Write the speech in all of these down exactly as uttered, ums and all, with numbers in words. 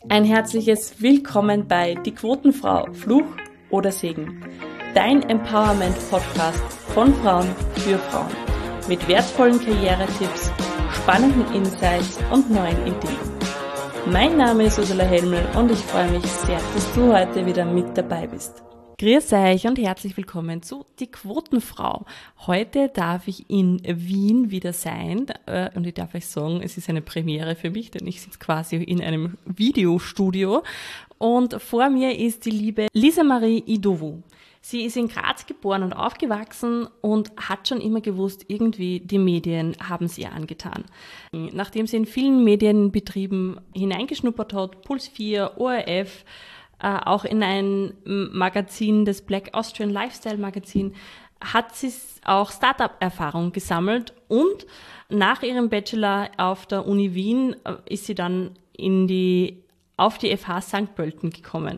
Ein herzliches Willkommen bei Die Quotenfrau, Fluch oder Segen. Dein Empowerment-Podcast von Frauen für Frauen. Mit wertvollen Karrieretipps, spannenden Insights und neuen Ideen. Mein Name ist Ursula Helmel und ich freue mich sehr, dass du heute wieder mit dabei bist. Grüß euch und herzlich willkommen zu Die Quotenfrau. Heute darf ich in Wien wieder sein äh, und ich darf euch sagen, es ist eine Premiere für mich, denn ich sitze quasi in einem Videostudio und vor mir ist die liebe Lisa Marie Idowu. Sie ist in Graz geboren und aufgewachsen und hat schon immer gewusst, irgendwie die Medien haben sie ihr angetan. Nachdem sie in vielen Medienbetrieben hineingeschnuppert hat, Puls vier, O R F, äh, auch in ein Magazin, das Black Austrian Lifestyle Magazin, hat sie auch Startup-Erfahrung gesammelt und nach ihrem Bachelor auf der Uni Wien äh, ist sie dann in die, auf die F H Sankt Pölten gekommen.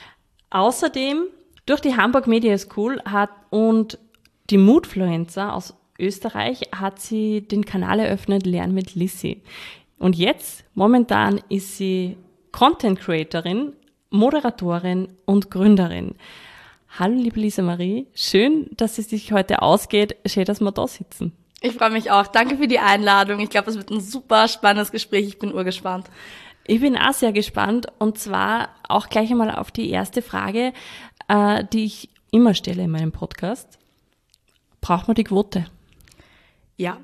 Außerdem durch die Hamburg Media School hat und die Moodfluencer aus Österreich hat sie den Kanal eröffnet, Lern mit Lissi. Und jetzt, momentan, ist sie Content Creatorin, Moderatorin und Gründerin. Hallo, liebe Lisa Marie. Schön, dass es sich heute ausgeht. Schön, dass wir da sitzen. Ich freue mich auch. Danke für die Einladung. Ich glaube, es wird ein super spannendes Gespräch. Ich bin urgespannt. Ich bin auch sehr gespannt und zwar auch gleich einmal auf die erste Frage, äh, die ich immer stelle in meinem Podcast. Braucht man die Quote? Ja.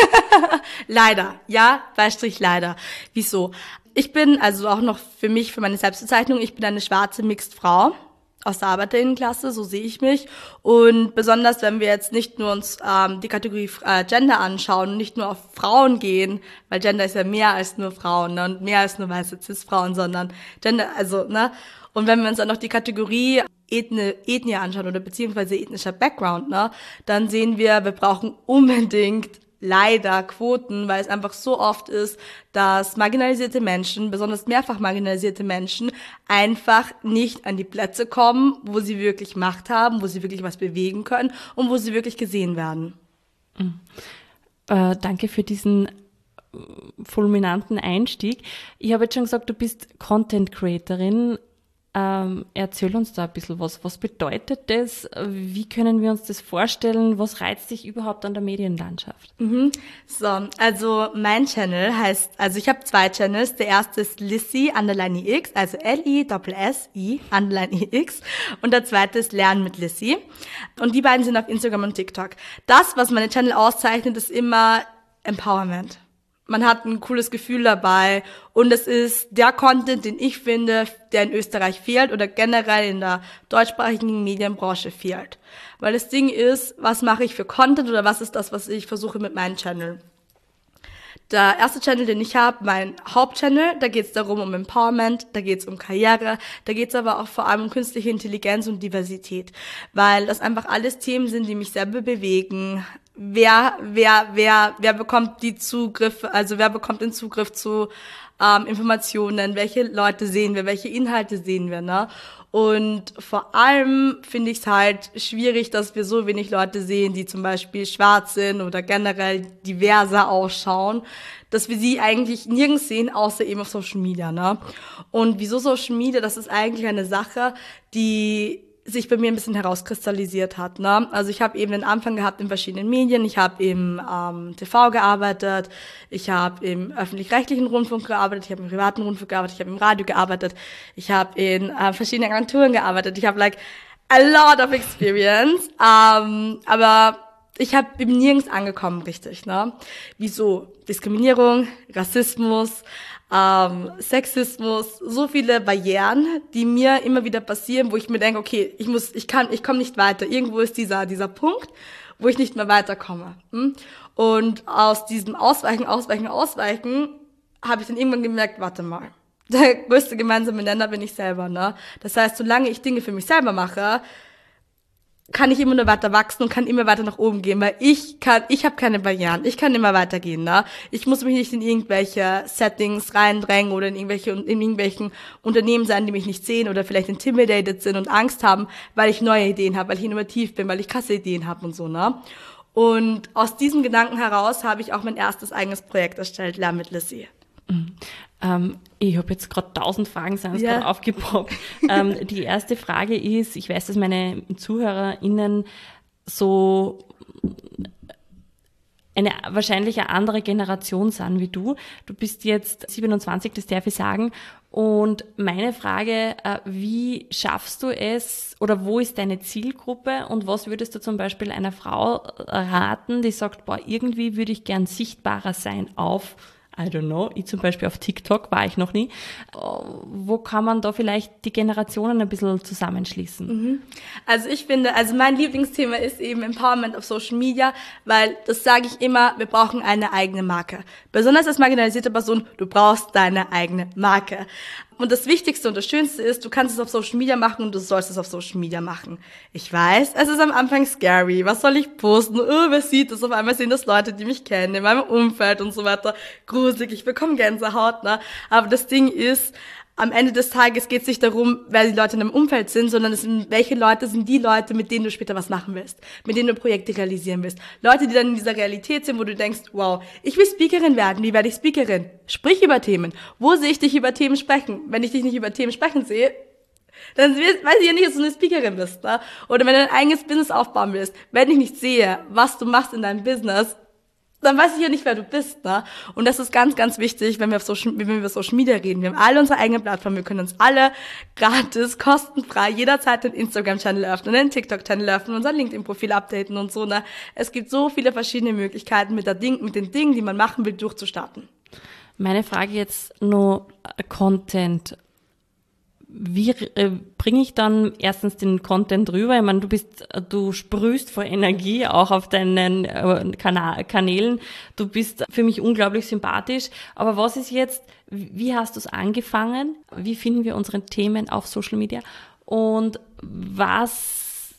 Leider. Ja, Beistrich leider. Wieso? Ich bin, also auch noch für mich, für meine Selbstbezeichnung, ich bin eine schwarze Mixed Frau aus der Arbeiterinnenklasse, so sehe ich mich. Und besonders, wenn wir jetzt nicht nur uns ähm, die Kategorie äh, Gender anschauen, nicht nur auf Frauen gehen, weil Gender ist ja mehr als nur Frauen, ne, und mehr als nur weiße Cis-Frauen, sondern Gender, also, ne. Und wenn wir uns dann noch die Kategorie Ethnie, Ethnie anschauen oder beziehungsweise ethnischer Background, ne, dann sehen wir, wir brauchen unbedingt leider Quoten, weil es einfach so oft ist, dass marginalisierte Menschen, besonders mehrfach marginalisierte Menschen, einfach nicht an die Plätze kommen, wo sie wirklich Macht haben, wo sie wirklich was bewegen können und wo sie wirklich gesehen werden. Mhm. Äh, danke für diesen fulminanten Einstieg. Ich habe jetzt schon gesagt, du bist Content Creatorin. Ähm, erzähl uns da ein bisschen was. Was bedeutet das? Wie können wir uns das vorstellen? Was reizt dich überhaupt an der Medienlandschaft? Mhm. So, also mein Channel heißt, also ich habe zwei Channels. Der erste ist Lissi Underline I X, also L I S S I Underline I X. Und der zweite ist Lernen mit Lissi. Und die beiden sind auf Instagram und TikTok. Das, was meine Channel auszeichnet, ist immer Empowerment. Man hat ein cooles Gefühl dabei und es ist der Content, den ich finde, der in Österreich fehlt oder generell in der deutschsprachigen Medienbranche fehlt. Weil das Ding ist, was mache ich für Content oder was ist das, was ich versuche mit meinem Channel? Der erste Channel, den ich habe, mein Hauptchannel, da geht es darum um Empowerment, da geht es um Karriere, da geht es aber auch vor allem um künstliche Intelligenz und Diversität, weil das einfach alles Themen sind, die mich selber bewegen. Wer, wer, wer, wer bekommt die Zugriffe, also wer bekommt den Zugriff zu ähm, Informationen, welche Leute sehen wir, welche Inhalte sehen wir, ne? Und vor allem finde ich es halt schwierig, dass wir so wenig Leute sehen, die zum Beispiel schwarz sind oder generell diverser ausschauen, dass wir sie eigentlich nirgends sehen, außer eben auf Social Media, ne? Und wieso Social Media? Das ist eigentlich eine Sache, die sich bei mir ein bisschen herauskristallisiert hat, ne? Also ich habe eben den Anfang gehabt in verschiedenen Medien, ich habe im ähm, T V gearbeitet, ich habe im öffentlich-rechtlichen Rundfunk gearbeitet, ich habe im privaten Rundfunk gearbeitet, ich habe im Radio gearbeitet, ich habe in äh, verschiedenen Agenturen gearbeitet, ich habe like a lot of experience, ähm, aber ich habe bin nirgends angekommen richtig, ne? Wieso? Diskriminierung, Rassismus, ähm, Sexismus, so viele Barrieren, die mir immer wieder passieren, wo ich mir denke, okay, ich muss, ich kann, ich komme nicht weiter. Irgendwo ist dieser dieser Punkt, wo ich nicht mehr weiterkomme. Hm? Und aus diesem Ausweichen, Ausweichen, Ausweichen habe ich dann irgendwann gemerkt, warte mal, der größte gemeinsame Nenner bin ich selber, ne? Das heißt, solange ich Dinge für mich selber mache, kann ich immer nur weiter wachsen und kann immer weiter nach oben gehen, weil ich kann, ich habe keine Barrieren, ich kann immer weitergehen, ne? Ich muss mich nicht in irgendwelche Settings reindrängen oder in irgendwelche in irgendwelchen Unternehmen sein, die mich nicht sehen oder vielleicht intimidated sind und Angst haben, weil ich neue Ideen habe, weil ich innovativ bin, weil ich krasse Ideen habe und so, ne? Und aus diesem Gedanken heraus habe ich auch mein erstes eigenes Projekt erstellt, Lern mit Lissi. Mhm. Ähm, Ich habe jetzt gerade tausend Fragen sind ja. gerade aufgepoppt. ähm, die erste Frage ist, ich weiß, dass meine ZuhörerInnen so eine wahrscheinlich eine andere Generation sind wie du. Du bist jetzt siebenundzwanzig, das darf ich sagen. Und meine Frage, wie schaffst du es oder wo ist deine Zielgruppe und was würdest du zum Beispiel einer Frau raten, die sagt, boah, irgendwie würde ich gern sichtbarer sein auf, I don't know, ich zum Beispiel auf TikTok war ich noch nie. Wo kann man da vielleicht die Generationen ein bisschen zusammenschließen? Mhm. Also ich finde, also mein Lieblingsthema ist eben Empowerment auf Social Media, weil das sage ich immer, wir brauchen eine eigene Marke. Besonders als marginalisierte Person, du brauchst deine eigene Marke. Und das Wichtigste und das Schönste ist, du kannst es auf Social Media machen und du sollst es auf Social Media machen. Ich weiß, es ist am Anfang scary. Was soll ich posten? Oh, wer sieht das? Auf einmal sehen das Leute, die mich kennen, in meinem Umfeld und so weiter. Gruselig, ich bekomme Gänsehaut, ne? Aber das Ding ist, am Ende des Tages geht es nicht darum, wer die Leute in deinem Umfeld sind, sondern es sind, welche Leute sind die Leute, mit denen du später was machen willst, mit denen du Projekte realisieren willst. Leute, die dann in dieser Realität sind, wo du denkst, wow, ich will Speakerin werden, wie werde ich Speakerin? Sprich über Themen. Wo sehe ich dich über Themen sprechen? Wenn ich dich nicht über Themen sprechen sehe, dann weiß ich ja nicht, dass du eine Speakerin bist, ne? Oder wenn du ein eigenes Business aufbauen willst, wenn ich nicht sehe, was du machst in deinem Business, dann weiß ich ja nicht, wer du bist, ne? Und das ist ganz, ganz wichtig, wenn wir auf Social, wenn wir über Social Media reden. Wir haben alle unsere eigene Plattform. Wir können uns alle gratis, kostenfrei jederzeit den Instagram-Channel öffnen, den TikTok-Channel öffnen, unser LinkedIn-Profil updaten und so, ne? Es gibt so viele verschiedene Möglichkeiten, mit der Ding, mit den Dingen, die man machen will, durchzustarten. Meine Frage jetzt nur Content. Wie äh, bringe ich dann erstens den Content rüber? Ich meine, du bist, du sprühst vor Energie auch auf deinen äh, Kana- Kanälen. Du bist für mich unglaublich sympathisch. Aber was ist jetzt, wie hast du es angefangen? Wie finden wir unsere Themen auf Social Media? Und was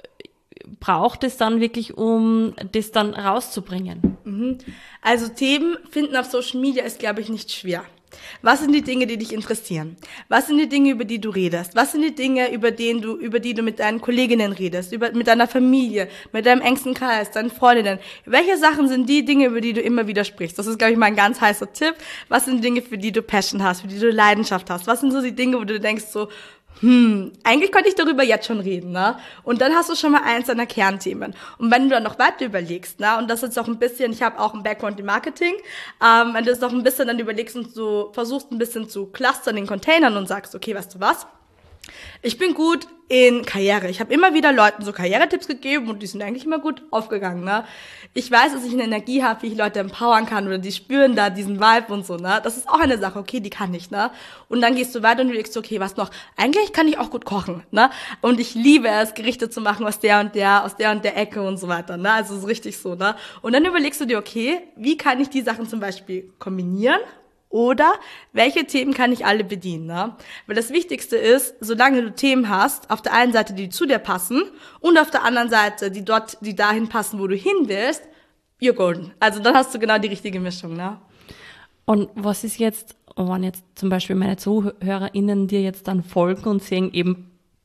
braucht es dann wirklich, um das dann rauszubringen? Mhm. Also Themen finden auf Social Media ist, glaube ich, nicht schwer. Was sind die Dinge, die dich interessieren? Was sind die Dinge, über die du redest? Was sind die Dinge, über die du, über die du mit deinen Kolleginnen redest, über, mit deiner Familie, mit deinem engsten Kreis, deinen Freundinnen? Welche Sachen sind die Dinge, über die du immer wieder sprichst? Das ist, glaube ich, mal ein ganz heißer Tipp. Was sind Dinge, für die du Passion hast, für die du Leidenschaft hast? Was sind so die Dinge, wo du denkst so, hm, eigentlich könnte ich darüber jetzt schon reden, ne? Und dann hast du schon mal eins deiner Kernthemen. Und wenn du dann noch weiter überlegst, ne? Und das ist auch ein bisschen, ich habe auch einen Background im Marketing, ähm, wenn du es noch ein bisschen dann überlegst und so versuchst ein bisschen zu clustern in Containern und sagst, okay, weißt du was? Ich bin gut in Karriere. Ich habe immer wieder Leuten so Karrieretipps gegeben und die sind eigentlich immer gut aufgegangen, ne? Ich weiß, dass ich eine Energie habe, wie ich Leute empowern kann oder die spüren da diesen Vibe und so, ne? Das ist auch eine Sache, okay, die kann ich, ne? Und dann gehst du weiter und du denkst, okay, was noch? Eigentlich kann ich auch gut kochen, ne? Und ich liebe es, Gerichte zu machen aus der und der, aus der und der Ecke und so weiter, ne? Also so richtig so, ne? Und dann überlegst du dir, okay, wie kann ich die Sachen zum Beispiel kombinieren? Oder welche Themen kann ich alle bedienen, ne? Weil das Wichtigste ist, solange du Themen hast, auf der einen Seite, die zu dir passen und auf der anderen Seite, die dort, die dahin passen, wo du hin willst, you're golden. Also dann hast du genau die richtige Mischung, ne? Und was ist jetzt, wenn jetzt zum Beispiel meine ZuhörerInnen dir jetzt dann folgen und sehen eben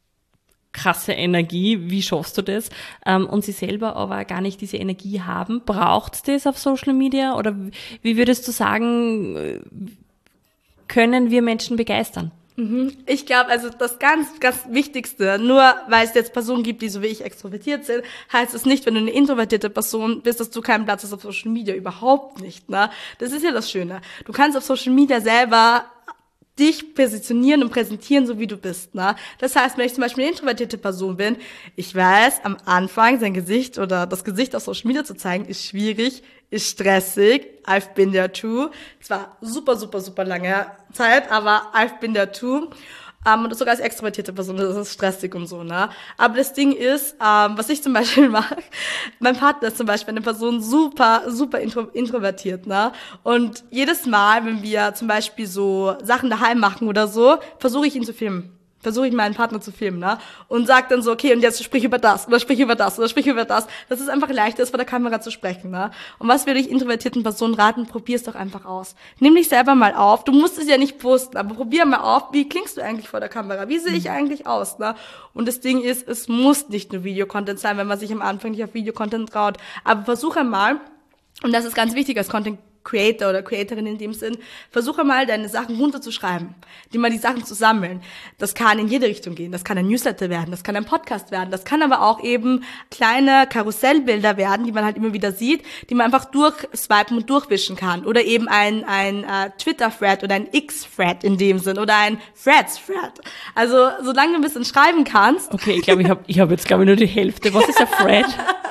krasse Energie, wie schaffst du das? Ähm, und sie selber aber gar nicht diese Energie haben. Braucht's das auf Social Media? Oder wie würdest du sagen, können wir Menschen begeistern? Ich glaube, also das ganz, ganz Wichtigste, nur weil es jetzt Personen gibt, die so wie ich extrovertiert sind, heißt es nicht, wenn du eine introvertierte Person bist, dass du keinen Platz hast auf Social Media. Überhaupt nicht, ne? Das ist ja das Schöne. Du kannst auf Social Media selber dich positionieren und präsentieren, so wie du bist, ne? Das heißt, wenn ich zum Beispiel eine introvertierte Person bin, ich weiß, am Anfang sein Gesicht oder das Gesicht auf Social Media zu zeigen, ist schwierig, ist stressig. I've been there too. Zwar super, super, super lange Zeit, aber I've been there too. Um, und sogar als extrovertierte Person, das ist stressig und so, ne? Aber das Ding ist, um, was ich zum Beispiel mache, mein Partner ist zum Beispiel eine Person super, super intro, introvertiert, ne? Und jedes Mal, wenn wir zum Beispiel so Sachen daheim machen oder so, versuche ich ihn zu filmen. Versuche ich meinen Partner zu filmen, ne? Und sag dann so, okay, und jetzt sprich über das, oder sprich über das, oder sprich über das. Das ist einfach leichter, ist vor der Kamera zu sprechen, ne? Und was würde ich introvertierten Personen raten? Probier's doch einfach aus. Nimm dich selber mal auf. Du musst es ja nicht posten, aber probier mal auf, wie klingst du eigentlich vor der Kamera? Wie sehe ich eigentlich aus, ne? Und das Ding ist, es muss nicht nur Videocontent sein, wenn man sich am Anfang nicht auf Videocontent traut. Aber versuche mal, und das ist ganz wichtig als Content Creator oder Creatorin in dem Sinn, versuche mal deine Sachen runterzuschreiben, die mal die Sachen zu sammeln. Das kann in jede Richtung gehen. Das kann ein Newsletter werden, das kann ein Podcast werden, das kann aber auch eben kleine Karussellbilder werden, die man halt immer wieder sieht, die man einfach durchswipen und durchwischen kann. Oder eben ein, ein äh, Twitter-Thread oder ein X-Thread in dem Sinn oder ein Threads-Thread. Also solange du ein bisschen schreiben kannst. Okay, ich glaube, ich habe ich hab jetzt, glaube ich, nur die Hälfte. Was ist ein Thread?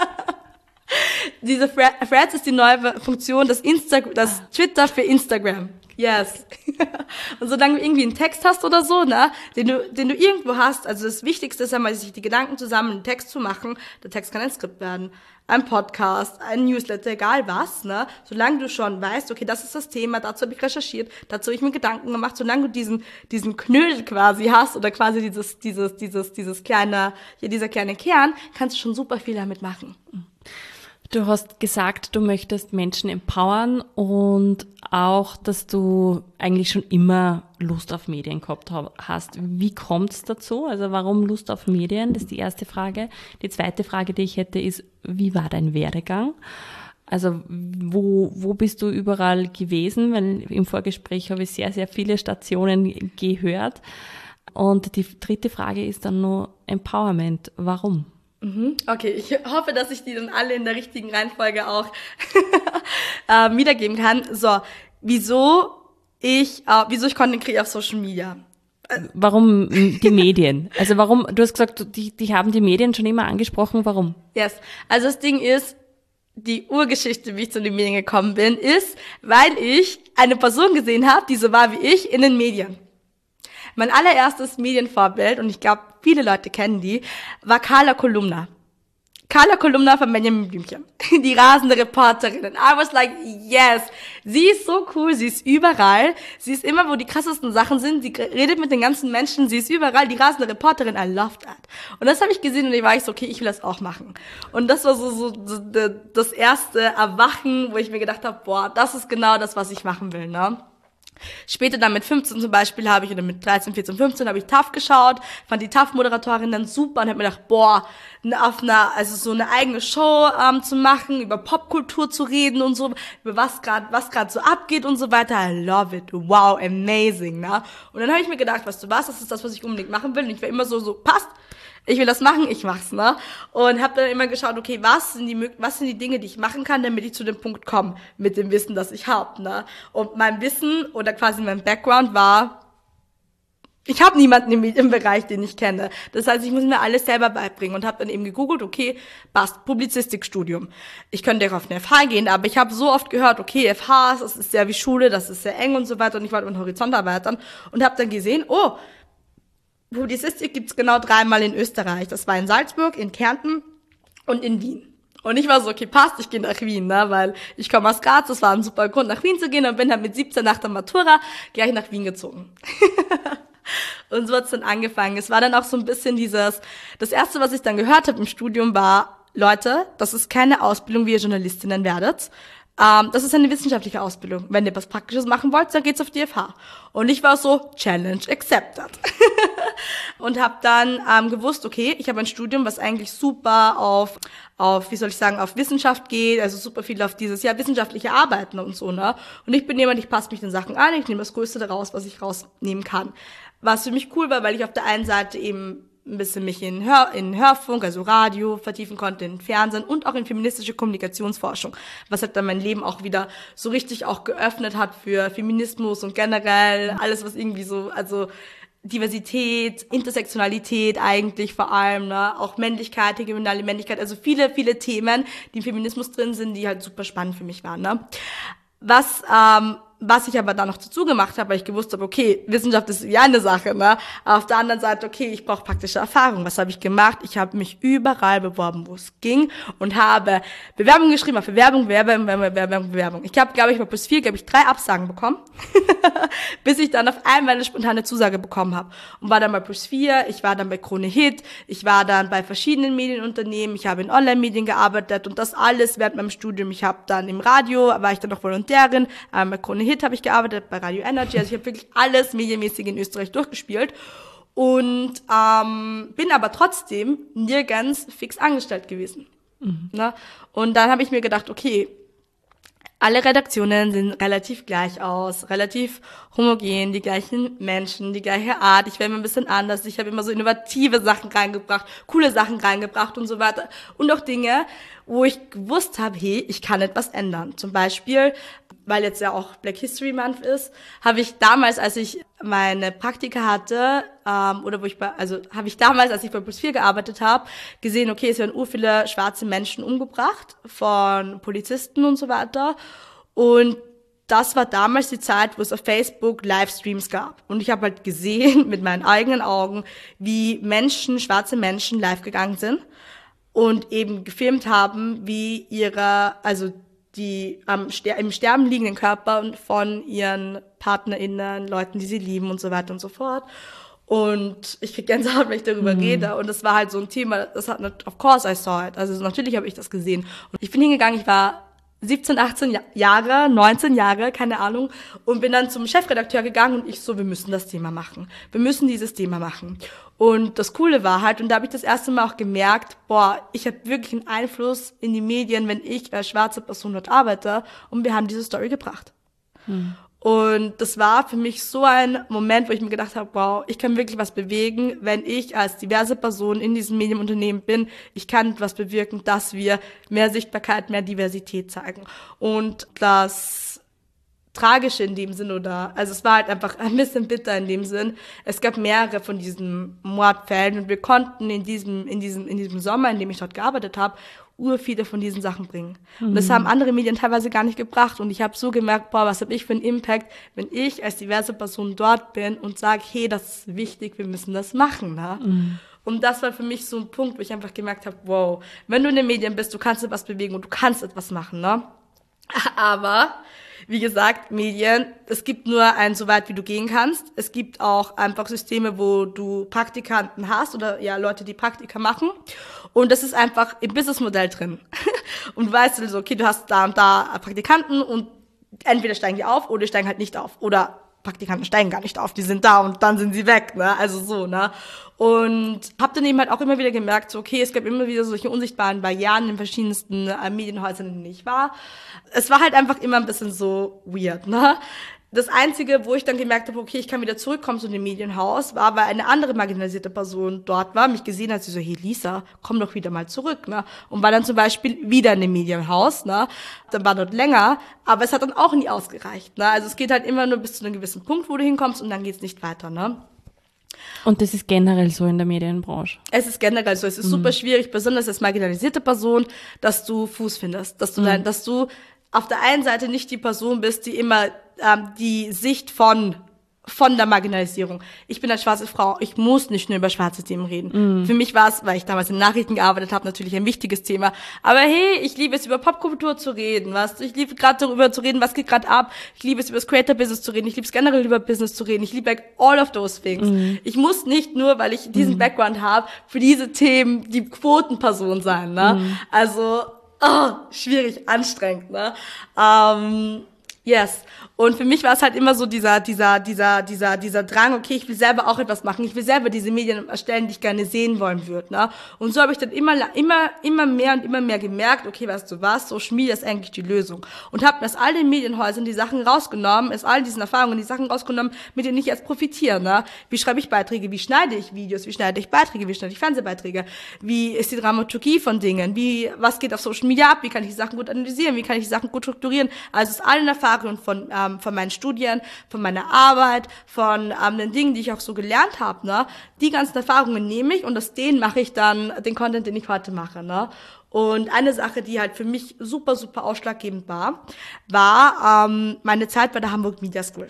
Diese Threads ist die neue Funktion, das Insta, das Twitter für Instagram. Yes. Und solange du irgendwie einen Text hast oder so, ne, den du, den du irgendwo hast, also das Wichtigste ist einmal, sich die Gedanken zusammen, einen Text zu machen. Der Text kann ein Skript werden, ein Podcast, ein Newsletter, egal was, ne. Solange du schon weißt, okay, das ist das Thema, dazu habe ich recherchiert, dazu habe ich mir Gedanken gemacht, solange du diesen, diesen Knödel quasi hast oder quasi dieses, dieses, dieses, dieses kleine, hier dieser kleine Kern, kannst du schon super viel damit machen. Du hast gesagt, du möchtest Menschen empowern und auch, dass du eigentlich schon immer Lust auf Medien gehabt hast. Wie kommt es dazu? Also warum Lust auf Medien? Das ist die erste Frage. Die zweite Frage, die ich hätte, ist, wie war dein Werdegang? Also wo, wo bist du überall gewesen? Weil im Vorgespräch habe ich sehr, sehr viele Stationen gehört. Und die dritte Frage ist dann nur Empowerment. Warum? Okay, ich hoffe, dass ich die dann alle in der richtigen Reihenfolge auch äh, wiedergeben kann. So, wieso ich, äh, wieso ich Content kreiere auf Social Media? Warum die Medien? Also warum, du hast gesagt, die, die haben die Medien schon immer angesprochen, warum? Yes, also das Ding ist, die Urgeschichte, wie ich zu den Medien gekommen bin, ist, weil ich eine Person gesehen habe, die so war wie ich, in den Medien. Mein allererstes Medienvorbild, und ich glaube, viele Leute kennen die, war Carla Kolumna. Carla Kolumna von Benjamin Blümchen. Die rasende Reporterin. And I was like, yes. Sie ist so cool, sie ist überall. Sie ist immer, wo die krassesten Sachen sind. Sie redet mit den ganzen Menschen, sie ist überall. Die rasende Reporterin, I love that. Und das habe ich gesehen und ich war ich so, okay, ich will das auch machen. Und das war so, so, so das erste Erwachen, wo ich mir gedacht habe, boah, das ist genau das, was ich machen will, ne? Später dann mit fünfzehn zum Beispiel habe ich, oder mit dreizehn, vierzehn, fünfzehn habe ich T A F geschaut, fand die T A F-Moderatorin dann super und habe mir gedacht, boah, auf einer, also so eine eigene Show ähm, zu machen, über Popkultur zu reden und so, über was gerade was gerade so abgeht und so weiter. I love it, wow, amazing, ne? Und dann habe ich mir gedacht, weißt du was, das ist das, was ich unbedingt machen will. Und ich war immer so, so, passt, ich will das machen, ich mach's, ne? Und habe dann immer geschaut, okay, was sind die was sind die Dinge, die ich machen kann, damit ich zu dem Punkt komme mit dem Wissen, das ich habe, ne? Und mein Wissen oder quasi mein Background war, ich habe niemanden im, im Bereich, den ich kenne. Das heißt, ich muss mir alles selber beibringen und habe dann eben gegoogelt, okay, passt, Publizistikstudium. Ich könnte auch auf eine F H gehen, aber ich habe so oft gehört, okay, F H, das ist sehr wie Schule, das ist sehr eng und so weiter und ich wollte meinen Horizont erweitern und habe dann gesehen, oh, Publizistik gibt's genau dreimal in Österreich. Das war in Salzburg, in Kärnten und in Wien. Und ich war so, okay, passt, ich gehe nach Wien, ne, weil ich komme aus Graz, das war ein super Grund, nach Wien zu gehen und bin dann mit siebzehn nach der Matura gleich nach Wien gezogen. Und so hat's dann angefangen. Es war dann auch so ein bisschen dieses, das erste, was ich dann gehört habe im Studium war, Leute, das ist keine Ausbildung, wie ihr Journalistinnen werdet. Ähm, das ist eine wissenschaftliche Ausbildung. Wenn ihr was Praktisches machen wollt, dann geht's auf die F H. Und ich war so, Challenge accepted. Und habe dann ähm, gewusst, okay, ich habe ein Studium, was eigentlich super auf, auf, wie soll ich sagen, auf Wissenschaft geht, also super viel auf dieses, ja, wissenschaftliche Arbeiten und so, ne? Und ich bin jemand, ich passe mich den Sachen an, ich nehme das Größte daraus, was ich rausnehmen kann. Was für mich cool war, weil ich auf der einen Seite eben ein bisschen mich in, Hör, in Hörfunk, also Radio, vertiefen konnte, in Fernsehen und auch in feministische Kommunikationsforschung, was halt dann mein Leben auch wieder so richtig auch geöffnet hat für Feminismus und generell alles, was irgendwie so, also Diversität, Intersektionalität eigentlich vor allem, ne, auch Männlichkeit, hegemonale Männlichkeit, also viele, viele Themen, die im Feminismus drin sind, die halt super spannend für mich waren, ne. Was, ähm, Was ich aber da noch dazu gemacht habe, weil ich gewusst habe, okay, Wissenschaft ist ja eine Sache, ne? Aber auf der anderen Seite, okay, ich brauche praktische Erfahrung. Was habe ich gemacht? Ich habe mich überall beworben, wo es ging und habe Bewerbungen geschrieben, auf Bewerbung, Bewerbung, Bewerbung, Bewerbung. Ich habe, glaube ich, bei plus vier, glaube ich, drei Absagen bekommen, bis ich dann auf einmal eine spontane Zusage bekommen habe. Und war dann bei plus vier, ich war dann bei Krone Hit, ich war dann bei verschiedenen Medienunternehmen, ich habe in Online-Medien gearbeitet und das alles während meinem Studium. Ich habe dann im Radio, war ich dann noch Volontärin, ähm, bei Krone Hit habe ich gearbeitet, bei Radio Energy, also ich habe wirklich alles medienmäßig in Österreich durchgespielt und ähm, bin aber trotzdem nirgends fix angestellt gewesen. Mhm. Ne? Und dann habe ich mir gedacht, okay, alle Redaktionen sehen relativ gleich aus, relativ homogen, die gleichen Menschen, die gleiche Art. Ich wäre immer ein bisschen anders. Ich habe immer so innovative Sachen reingebracht, coole Sachen reingebracht und so weiter. Und auch Dinge, wo ich gewusst habe, hey, ich kann etwas ändern. Zum Beispiel, weil jetzt ja auch Black History Month ist, habe ich damals, als ich meine Praktika hatte, ähm, oder wo ich bei, also habe ich damals, als ich bei Plus vier gearbeitet habe, gesehen, okay, es werden ur viele schwarze Menschen umgebracht von Polizisten und so weiter. Und das war damals die Zeit, wo es auf Facebook Livestreams gab. Und ich habe halt gesehen mit meinen eigenen Augen, wie Menschen, schwarze Menschen live gegangen sind und eben gefilmt haben, wie ihre, also die am Ster- im Sterben liegenden Körper von ihren PartnerInnen, Leuten, die sie lieben und so weiter und so fort. Und ich krieg Gänsehaut, wenn ich darüber mhm. rede. Und das war halt so ein Thema, das hat nicht, of course I saw it. Also natürlich habe ich das gesehen. Und ich bin hingegangen, ich war siebzehn, achtzehn Jahre, neunzehn Jahre, keine Ahnung, und bin dann zum Chefredakteur gegangen und ich so, wir müssen das Thema machen. Wir müssen dieses Thema machen. Und das Coole war halt, und da habe ich das erste Mal auch gemerkt, boah, ich habe wirklich einen Einfluss in die Medien, wenn ich als schwarze Person dort arbeite, und wir haben diese Story gebracht. Hm. Und das war für mich so ein Moment, wo ich mir gedacht habe, wow, ich kann wirklich was bewegen, wenn ich als diverse Person in diesem Medienunternehmen bin. Ich kann was bewirken, dass wir mehr Sichtbarkeit, mehr Diversität zeigen. Und das Tragische in dem Sinn, oder, also es war halt einfach ein bisschen bitter in dem Sinn. Es gab mehrere von diesen Mordfällen und wir konnten in diesem, in diesem, in diesem Sommer, in dem ich dort gearbeitet habe, ur viele von diesen Sachen bringen. Mhm. Und das haben andere Medien teilweise gar nicht gebracht. Und ich habe so gemerkt, boah, was habe ich für einen Impact, wenn ich als diverse Person dort bin und sage, hey, das ist wichtig, wir müssen das machen. Ne? Mhm. Und das war für mich so ein Punkt, wo ich einfach gemerkt habe, wow, wenn du in den Medien bist, du kannst etwas bewegen und du kannst etwas machen. Ne? Aber wie gesagt, Medien, es gibt nur ein so weit, wie du gehen kannst. Es gibt auch einfach Systeme, wo du Praktikanten hast oder ja Leute, die Praktika machen. Und das ist einfach im Businessmodell drin. Und du weißt also, okay, du hast da und da Praktikanten und entweder steigen die auf oder die steigen halt nicht auf. Oder Praktikanten steigen gar nicht auf, die sind da und dann sind sie weg, ne? Also so, ne? Und hab dann eben halt auch immer wieder gemerkt, so okay, es gab immer wieder solche unsichtbaren Barrieren in verschiedensten äh, Medienhäusern, in denen ich war. Es war halt einfach immer ein bisschen so weird, ne? Das Einzige, wo ich dann gemerkt habe, okay, ich kann wieder zurückkommen zu dem Medienhaus, war, weil eine andere marginalisierte Person dort war, mich gesehen hat, sie so, hey Lisa, komm doch wieder mal zurück, ne? Und war dann zum Beispiel wieder in dem Medienhaus, ne? Dann war dort länger, aber es hat dann auch nie ausgereicht, ne? Also es geht halt immer nur bis zu einem gewissen Punkt, wo du hinkommst und dann geht's nicht weiter, ne? Und das ist generell so in der Medienbranche? Es ist generell so. Es ist mhm. super schwierig, besonders als marginalisierte Person, dass du Fuß findest, dass du mhm. dann, dass du auf der einen Seite nicht die Person bist, die immer ähm, die Sicht von von der Marginalisierung. Ich bin eine schwarze Frau, ich muss nicht nur über schwarze Themen reden. Mm. Für mich war es, weil ich damals in Nachrichten gearbeitet habe, natürlich ein wichtiges Thema. Aber hey, ich liebe es, über Popkultur zu reden, was? Ich liebe gerade darüber zu reden, was geht gerade ab. Ich liebe es, über das Creator-Business zu reden. Ich liebe es generell, über Business zu reden. Ich liebe like, all of those things. Mm. Ich muss nicht nur, weil ich diesen mm. Background habe, für diese Themen die Quotenperson sein, ne? Mm. Also, oh, schwierig, anstrengend, ne? Ähm, yes. Und für mich war es halt immer so dieser, dieser, dieser, dieser, dieser Drang, okay, ich will selber auch etwas machen. Ich will selber diese Medien erstellen, die ich gerne sehen wollen würde, ne? Und so habe ich dann immer, immer, immer mehr und immer mehr gemerkt, okay, weißt du was, Social Media ist eigentlich die Lösung. Und habe aus all den Medienhäusern die Sachen rausgenommen, aus all diesen Erfahrungen die Sachen rausgenommen, mit denen ich jetzt profitiere, ne? Wie schreibe ich Beiträge? Wie schneide ich Videos? Wie schneide ich Beiträge? Wie schneide ich Fernsehbeiträge? Wie ist die Dramaturgie von Dingen? Wie, was geht auf Social Media ab? Wie kann ich die Sachen gut analysieren? Wie kann ich die Sachen gut strukturieren? Also aus allen Erfahrungen von, ähm, von meinen Studien, von meiner Arbeit, von ähm, den Dingen, die ich auch so gelernt habe, ne? Die ganzen Erfahrungen nehme ich und aus denen mache ich dann den Content, den ich heute mache, ne? Und eine Sache, die halt für mich super, super ausschlaggebend war, war ähm, meine Zeit bei der Hamburg Media School.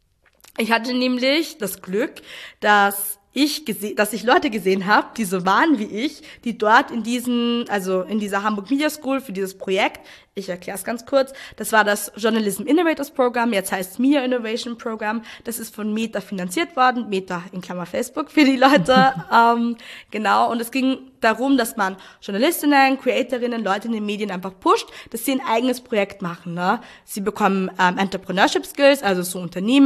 Ich hatte nämlich das Glück, dass ich gesehen, dass ich Leute gesehen habe, die so waren wie ich, die dort in diesen, also in dieser Hamburg Media School für dieses Projekt, ich erkläre es ganz kurz, das war das Journalism Innovators Program, jetzt heißt es Media Innovation Program, das ist von Meta finanziert worden, Meta in Klammer Facebook für die Leute, ähm, genau, und es ging darum, dass man Journalistinnen, Creatorinnen, Leute in den Medien einfach pusht, dass sie ein eigenes Projekt machen, ne? Sie bekommen ähm, Entrepreneurship Skills, also so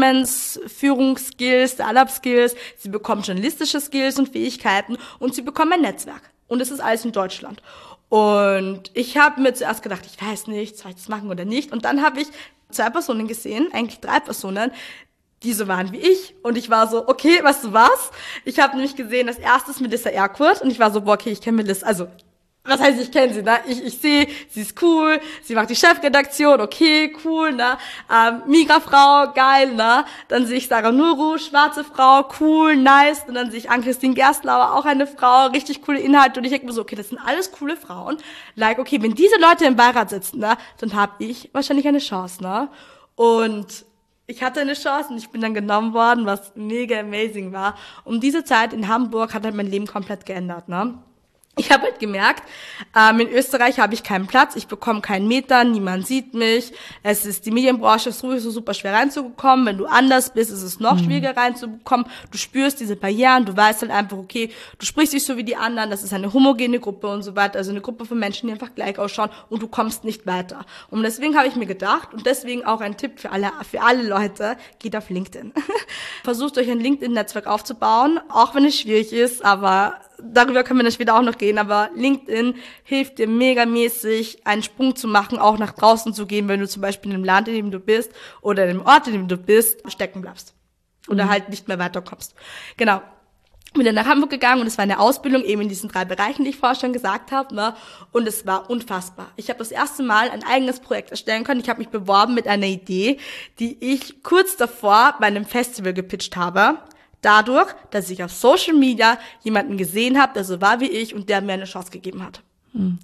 Unternehmensführungsskills, Startup Skills, sie bekommen journalistische Skills und Fähigkeiten und sie bekommen ein Netzwerk. Und das ist alles in Deutschland. Und ich habe mir zuerst gedacht, ich weiß nicht, soll ich das machen oder nicht? Und dann habe ich zwei Personen gesehen, eigentlich drei Personen, die so waren wie ich. Und ich war so, okay, weißt du was? Ich habe nämlich gesehen, als erstes Melissa Erkurt. Und ich war so, boah, okay, ich kenne Melissa, also was heißt, ich kenne sie, ne? Ich, ich sehe, sie ist cool, sie macht die Chefredaktion, okay, cool, ne? Ähm, Migrafrau, geil, ne? Dann sehe ich Sarah Nuru, schwarze Frau, cool, nice. Und dann sehe ich Ann-Christine Gerstlauer, auch eine Frau, richtig coole Inhalte. Und ich denke mir so, okay, das sind alles coole Frauen. Like, okay, wenn diese Leute im Beirat sitzen, ne? Dann habe ich wahrscheinlich eine Chance, ne? Und ich hatte eine Chance und ich bin dann genommen worden, was mega amazing war. Um diese Zeit in Hamburg hat halt mein Leben komplett geändert, ne? Ich habe halt gemerkt, ähm, in Österreich habe ich keinen Platz, ich bekomme keinen Meter, niemand sieht mich. Es ist, die Medienbranche ist sowieso super schwer reinzubekommen. Wenn du anders bist, ist es noch mhm. schwieriger reinzubekommen. Du spürst diese Barrieren, du weißt halt einfach, okay, du sprichst nicht so wie die anderen, das ist eine homogene Gruppe und so weiter, also eine Gruppe von Menschen, die einfach gleich ausschauen und du kommst nicht weiter. Und deswegen habe ich mir gedacht, und deswegen auch ein Tipp für alle, für alle Leute, geht auf LinkedIn. Versucht euch ein LinkedIn-Netzwerk aufzubauen, auch wenn es schwierig ist, aber darüber können wir dann später auch noch gehen, aber LinkedIn hilft dir megamäßig, einen Sprung zu machen, auch nach draußen zu gehen, wenn du zum Beispiel in dem Land, in dem du bist, oder in dem Ort, in dem du bist, stecken bleibst. Oder mhm. halt nicht mehr weiterkommst. Genau. Bin dann nach Hamburg gegangen und es war eine Ausbildung eben in diesen drei Bereichen, die ich vorher schon gesagt habe, ne? Und es war unfassbar. Ich habe das erste Mal ein eigenes Projekt erstellen können. Ich habe mich beworben mit einer Idee, die ich kurz davor bei einem Festival gepitcht habe. Dadurch, dass ich auf Social Media jemanden gesehen habe, der so war wie ich und der mir eine Chance gegeben hat. Mhm.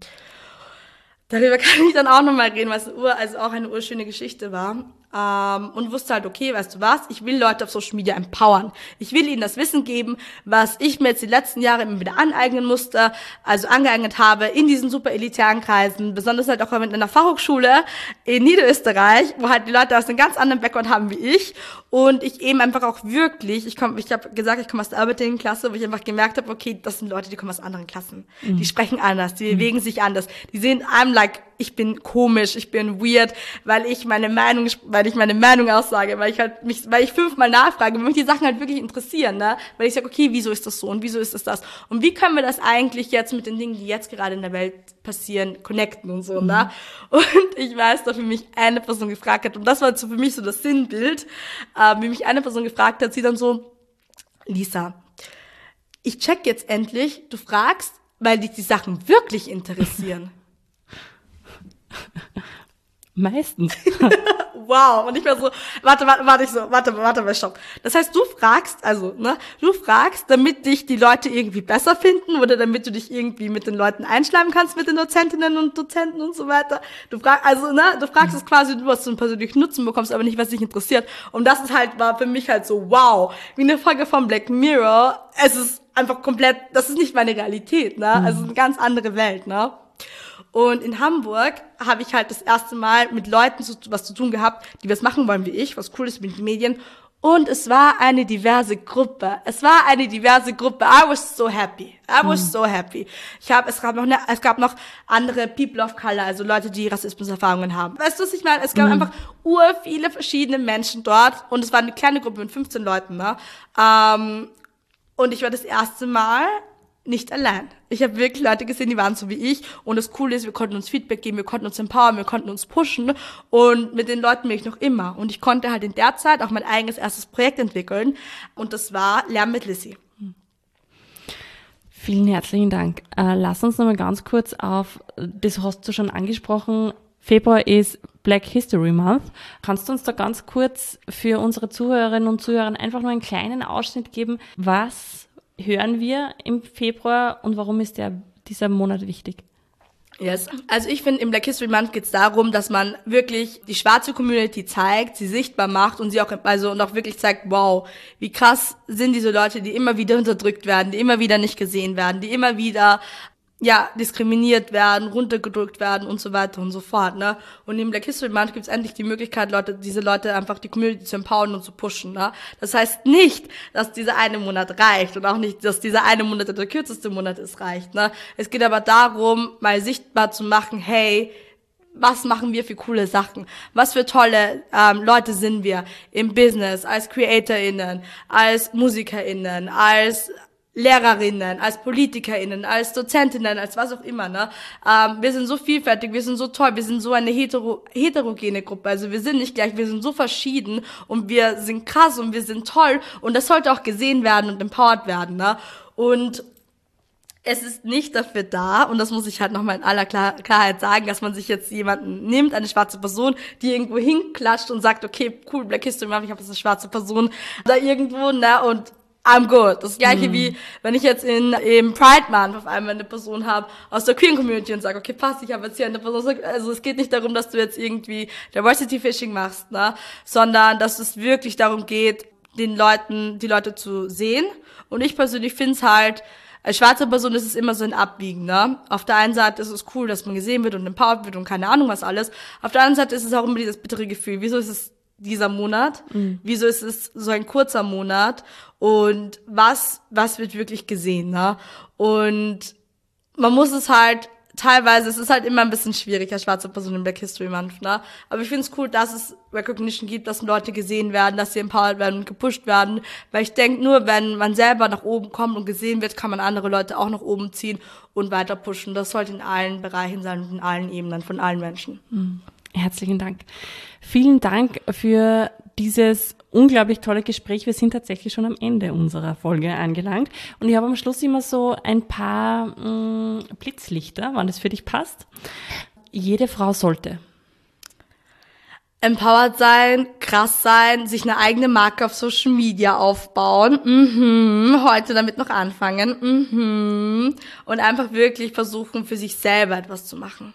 Darüber kann ich dann auch nochmal reden, weil es ur, also auch eine urschöne Geschichte war. Ähm, und wusste halt, okay, weißt du was, ich will Leute auf Social Media empowern. Ich will ihnen das Wissen geben, was ich mir jetzt die letzten Jahre immer wieder aneignen musste, also angeeignet habe in diesen super elitären Kreisen, besonders halt auch mit einer Fachhochschule in Niederösterreich, wo halt die Leute aus einem ganz anderen Background haben wie ich und ich eben einfach auch wirklich, ich komme, ich habe gesagt, ich komme aus der Arbeiterklasse, wo ich einfach gemerkt habe, okay, das sind Leute, die kommen aus anderen Klassen, mhm. die sprechen anders, die mhm. bewegen sich anders, die sehen I'm like, ich bin komisch, ich bin weird, weil ich meine Meinung, weil ich meine Meinung aussage, weil ich halt mich, weil ich fünfmal nachfrage, weil mich die Sachen halt wirklich interessieren, ne? Weil ich sage, okay, wieso ist das so und wieso ist das das? Und wie können wir das eigentlich jetzt mit den Dingen, die jetzt gerade in der Welt passieren, connecten und so, mhm. ne? Und ich weiß, dass für mich eine Person gefragt hat, und das war so für mich so das Sinnbild, äh, wie mich eine Person gefragt hat, sie dann so, Lisa, ich check jetzt endlich, du fragst, weil dich die Sachen wirklich interessieren. Meistens. Wow. Und ich war so, warte, warte, warte, ich so, warte, warte, warte, stopp. Das heißt, du fragst, also, ne, du fragst, damit dich die Leute irgendwie besser finden oder damit du dich irgendwie mit den Leuten einschleimen kannst, mit den Dozentinnen und Dozenten und so weiter. Du fragst, also, ne, du fragst es quasi, du was du einen persönlichen Nutzen bekommst, aber nicht, was dich interessiert. Und das ist halt, war für mich halt so, wow, wie eine Folge von Black Mirror. Es ist einfach komplett, das ist nicht meine Realität, ne, also eine ganz andere Welt, ne. Und in Hamburg habe ich halt das erste Mal mit Leuten zu, was zu tun gehabt, die was machen wollen wie ich, was cool ist mit den Medien. Und es war eine diverse Gruppe. Es war eine diverse Gruppe. I was so happy. I was mhm. so happy. Ich habe, es gab noch, ne, es gab noch andere People of Color, also Leute, die Rassismuserfahrungen haben. Weißt du, was ich meine? Es gab mhm. einfach ur viele verschiedene Menschen dort und es war eine kleine Gruppe mit fünfzehn Leuten, ne? Ähm, und ich war das erste Mal nicht allein. Ich habe wirklich Leute gesehen, die waren so wie ich und das Coole ist, wir konnten uns Feedback geben, wir konnten uns empowern, wir konnten uns pushen und mit den Leuten bin ich noch immer. Und ich konnte halt in der Zeit auch mein eigenes erstes Projekt entwickeln und das war Lernen mit Lissy. Vielen herzlichen Dank. Äh, lass uns nochmal ganz kurz auf, das hast du schon angesprochen, Februar ist Black History Month. Kannst du uns da ganz kurz für unsere Zuhörerinnen und Zuhörer einfach nur einen kleinen Ausschnitt geben, was hören wir im Februar und warum ist der, dieser Monat wichtig? Yes. Also ich finde, im Black History Month geht es darum, dass man wirklich die schwarze Community zeigt, sie sichtbar macht und sie auch, also und auch wirklich zeigt, wow, wie krass sind diese Leute, die immer wieder unterdrückt werden, die immer wieder nicht gesehen werden, die immer wieder ja, diskriminiert werden, runtergedrückt werden und so weiter und so fort, ne? Und im Black History Month gibt es endlich die Möglichkeit, Leute, diese Leute einfach die Community zu empowern und zu pushen, ne? Das heißt nicht, dass dieser eine Monat reicht und auch nicht, dass dieser eine Monat der kürzeste Monat ist, reicht, ne? Es geht aber darum, mal sichtbar zu machen, hey, was machen wir für coole Sachen? Was für tolle ähm, Leute sind wir im Business, als CreatorInnen, als MusikerInnen, als Lehrerinnen, als PolitikerInnen, als Dozentinnen, als was auch immer, ne? Ähm, wir sind so vielfältig, wir sind so toll, wir sind so eine hetero, heterogene Gruppe, also wir sind nicht gleich, wir sind so verschieden und wir sind krass und wir sind toll und das sollte auch gesehen werden und empowered werden, ne? Und es ist nicht dafür da, und das muss ich halt nochmal in aller Klar- Klarheit sagen, dass man sich jetzt jemanden nimmt, eine schwarze Person, die irgendwo hinklatscht und sagt, okay, cool, Black History Month, ich habe jetzt eine schwarze Person da irgendwo, ne, und I'm good. Das gleiche mm. wie, wenn ich jetzt in im Pride Month auf einmal eine Person habe aus der Queer Community und sage, okay, passt, ich habe jetzt hier eine Person, also es geht nicht darum, dass du jetzt irgendwie Diversity Fishing machst, ne, sondern dass es wirklich darum geht, den Leuten, die Leute zu sehen. Und ich persönlich finde es halt, als schwarze Person ist es immer so ein Abwiegen, ne? Auf der einen Seite ist es cool, dass man gesehen wird und empowered wird und keine Ahnung was alles. Auf der anderen Seite ist es auch immer dieses bittere Gefühl. Wieso ist es dieser Monat? Mhm. Wieso ist es so ein kurzer Monat? Und was, was wird wirklich gesehen, ne? Und man muss es halt, teilweise, es ist halt immer ein bisschen schwierig als schwarze Person im Black History Month, ne? Aber ich finde es cool, dass es Recognition gibt, dass Leute gesehen werden, dass sie empowered werden und gepusht werden, weil ich denke, nur wenn man selber nach oben kommt und gesehen wird, kann man andere Leute auch nach oben ziehen und weiter pushen. Das sollte in allen Bereichen sein und in allen Ebenen von allen Menschen. Mhm. Herzlichen Dank. Vielen Dank für dieses unglaublich tolle Gespräch. Wir sind tatsächlich schon am Ende unserer Folge angelangt. Und ich habe am Schluss immer so ein paar mh, Blitzlichter, wann es für dich passt. Jede Frau sollte empowered sein, krass sein, sich eine eigene Marke auf Social Media aufbauen, mhm, heute damit noch anfangen, mhm, und einfach wirklich versuchen, für sich selber etwas zu machen.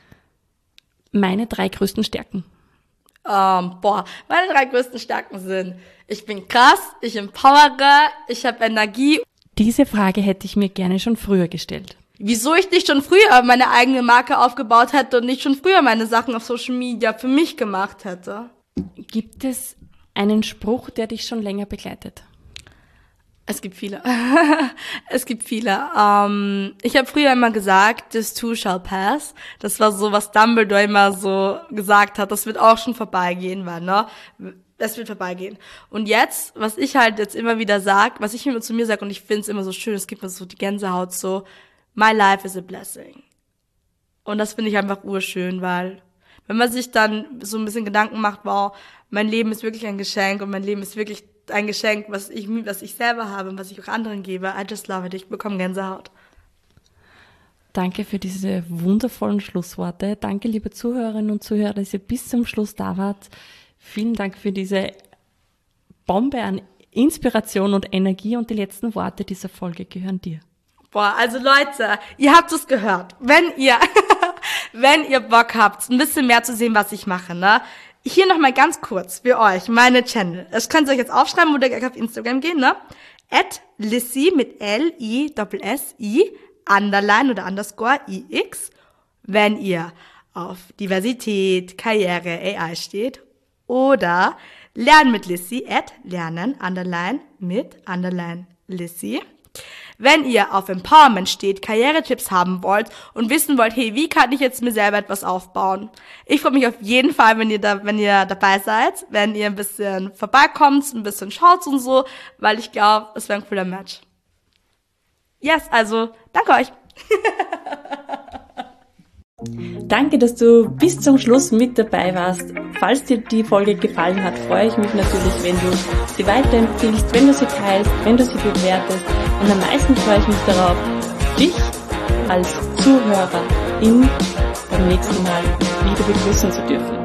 Meine drei größten Stärken. Um, boah, meine drei größten Stärken sind, ich bin krass, ich empowere, ich habe Energie. Diese Frage hätte ich mir gerne schon früher gestellt. Wieso ich nicht schon früher meine eigene Marke aufgebaut hätte und nicht schon früher meine Sachen auf Social Media für mich gemacht hätte? Gibt es einen Spruch, der dich schon länger begleitet? Es gibt viele. es gibt viele. Um, ich habe früher immer gesagt, this too shall pass. Das war so, was Dumbledore immer so gesagt hat. Das wird auch schon vorbeigehen, weil, ne? Es wird vorbeigehen. Und jetzt, was ich halt jetzt immer wieder sag, was ich immer zu mir sage, und ich find's immer so schön, es gibt mir so die Gänsehaut, so, my life is a blessing. Und das finde ich einfach urschön, weil wenn man sich dann so ein bisschen Gedanken macht, wow, mein Leben ist wirklich ein Geschenk und mein Leben ist wirklich ein Geschenk, was ich, was ich selber habe und was ich auch anderen gebe. I just love it. Ich bekomme Gänsehaut. Danke für diese wundervollen Schlussworte. Danke, liebe Zuhörerinnen und Zuhörer, dass ihr bis zum Schluss da wart. Vielen Dank für diese Bombe an Inspiration und Energie, und die letzten Worte dieser Folge gehören dir. Boah, also Leute, ihr habt es gehört. Wenn ihr, wenn ihr Bock habt, ein bisschen mehr zu sehen, was ich mache, ne? Hier nochmal ganz kurz für euch, meine Channel. Das könnt ihr euch jetzt aufschreiben oder gleich auf Instagram gehen, ne? At Lissy mit L I S S I Underline oder Underscore I X, wenn ihr auf Diversität, Karriere, A I steht. Oder Lernen mit Lissy at Lernen Underline mit Underline Lissy. Wenn ihr auf Empowerment steht, Karrieretipps haben wollt und wissen wollt, hey, wie kann ich jetzt mir selber etwas aufbauen? Ich freue mich auf jeden Fall, wenn ihr da, wenn ihr dabei seid, wenn ihr ein bisschen vorbeikommt, ein bisschen schaut und so, weil ich glaube, es wäre ein cooler Match. Yes, also, danke euch. Danke, dass du bis zum Schluss mit dabei warst. Falls dir die Folge gefallen hat, freue ich mich natürlich, wenn du sie weiterempfiehlst, wenn du sie teilst, wenn du sie bewertest. Und am meisten freue ich mich darauf, dich als Zuhörerin beim nächsten Mal wieder begrüßen zu dürfen.